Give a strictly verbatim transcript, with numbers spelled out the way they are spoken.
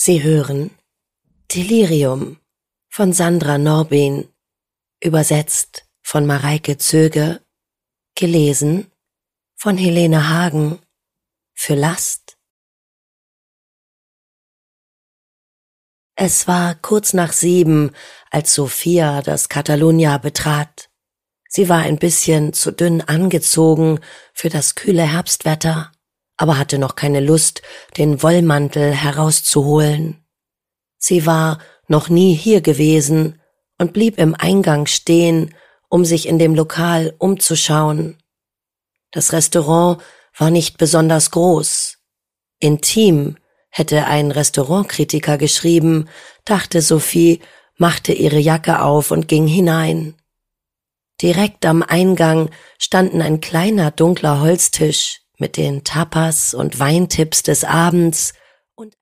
Sie hören Delirium von Sandra Norbin, übersetzt von Mareike Zöge, gelesen von Helene Hagen für Last. Es war kurz nach sieben, als Sophia das Catalunya betrat. Sie war ein bisschen zu dünn angezogen für das kühle Herbstwetter, aber hatte noch keine Lust, den Wollmantel herauszuholen. Sie war noch nie hier gewesen und blieb im Eingang stehen, um sich in dem Lokal umzuschauen. Das Restaurant war nicht besonders groß. Intim, hätte ein Restaurantkritiker geschrieben, dachte Sophie, machte ihre Jacke auf und ging hinein. Direkt am Eingang standen ein kleiner dunkler Holztisch mit den Tapas und Weintipps des Abends